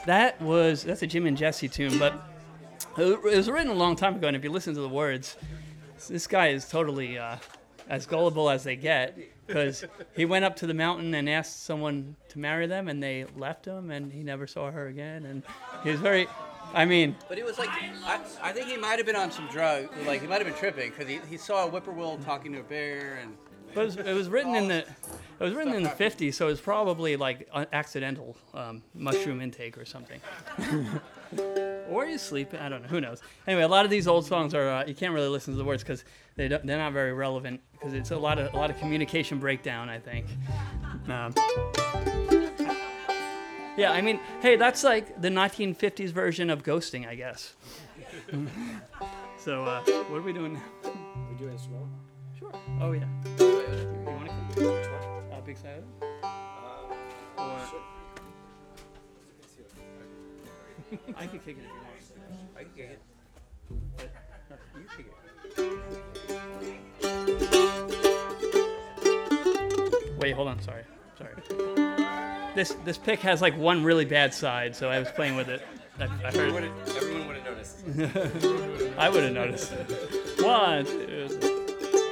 That's a Jim and Jesse tune, but it was written a long time ago, and if you listen to the words, this guy is totally as gullible as they get, because he went up to the mountain and asked someone to marry them, and they left him, and he never saw her again, and he was very... But it was like, I think he might have been on some drug, like he might have been tripping, because he saw a whippoorwill talking to a bear, and... But it was written in the 50s, so it was probably like accidental mushroom intake or something. Or you sleep, I don't know, who knows. Anyway, a lot of these old songs are you can't really listen to the words because they're not very relevant, because it's a lot of communication breakdown, I think. Yeah, I mean, hey, that's like the 1950s version of ghosting, I guess. So what are we doing now? We doing slow? Sure. Oh yeah. You want to kick it? Big Side? Or I could kick it if you want. I can kick it. But you kick it. Wait, hold on. Sorry. This pick has like one really bad side, so I was playing with it. I heard. Everyone would have noticed. I would have noticed. 1, 2, 3.